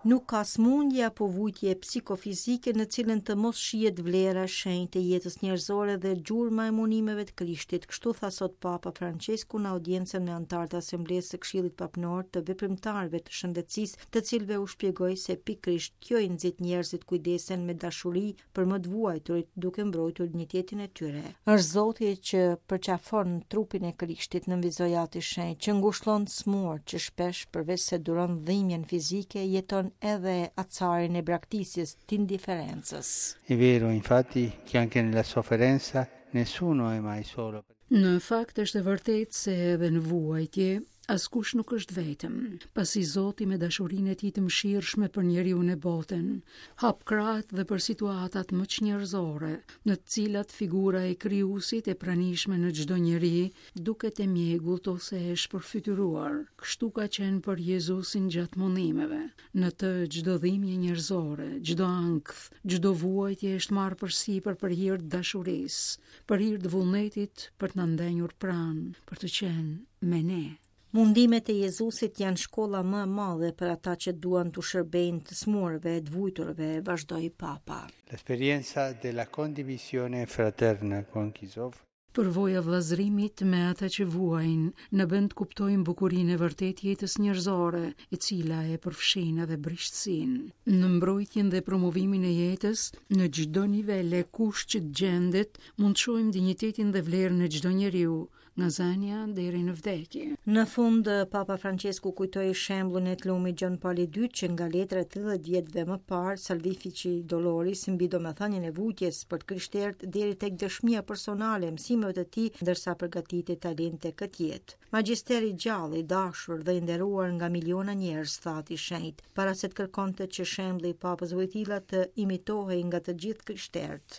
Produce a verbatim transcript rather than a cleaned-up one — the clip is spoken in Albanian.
Nuk ka smundje apo vujtje psikofizike në cilën të mos shihet vlera e shenjtë e jetës njerëzore dhe gjurma e munimeve të Krishtit. Kështu tha sot Papa Francesku në audiencën me anëtarët e Asamblesë së Këshillit Papnor të veprimtarëve të shëndetësisë, të cilëve u shpjegoi se pikërisht kjo i nxit njerëzit kujdesen me dashuri për më të vuajturit duke mbrojtur dinjitetin e tyre. Është Zoti që përqafon trupin e Krishtit në vizojat i shenjtë, që ngushëllon smur, që shpesh përveç se duron dhimbjen fizike, jeton edhe acarin e braktisjes t'indifferencës. È vero, infatti, che anche nella sofferenza nessuno è mai solo. Në fakt është e vërtetë se edhe në vuajtje askush nuk është vetëm, pasi Zoti me dashurinë e tij të mëshirshme për njeriu në botën hap krahët dhe për situatat më çnjerëzore, në të cilat figura e Krijuesit e pranishme në çdo njeri duket e mjegullt ose e shpërfytyruar. Kështu ka qenë për Jezusin gjatë mundimeve. Në të çdo dhimbje njerëzore, çdo ankth, çdo vuajtje është marrë përsipër për hir të dashurisë, për hir të vullnetit, për të na ndenjur pranë, për të qenë me ne. Mundimet e Jezusit janë shkolla më e madhe për ata që duan të shërbejnë të smurëve, të vujturve, vazhdoi Papa. L'esperienza della condivisione fraterna con chi soffre. Përvoja vllazërimit me ata që vuajnë në bën të kuptojnë bukurinë e vërtet jetës njerëzore, e cila e përfshin edhe brishtësinë. Në mbrojtjen dhe promovimin e jetës, në çdo nivel e kush që të gjendet, mund të shohim dinjitetin dhe vlerën e çdo njeriu, nga zënia deri në vdekje. Në fund, Papa Francesku kujtoi shembullin e Klumit Gjon Pauli dytë që nga letra e tridhjetë vjetëve më parë, Salvifici Doloris mbi domethënien e vujtjes për të krishterët deri tek dëshmia personale e mësimeve të tij, ndërsa përgatitej talente këtë jetë. Magjisteri gjallë, i dashur dhe i nderuar nga miliona njerëz, thati shenjtë, para se të kërkonte që shembulli i Papës Wojtyla të imitohej nga të gjithë krishterët.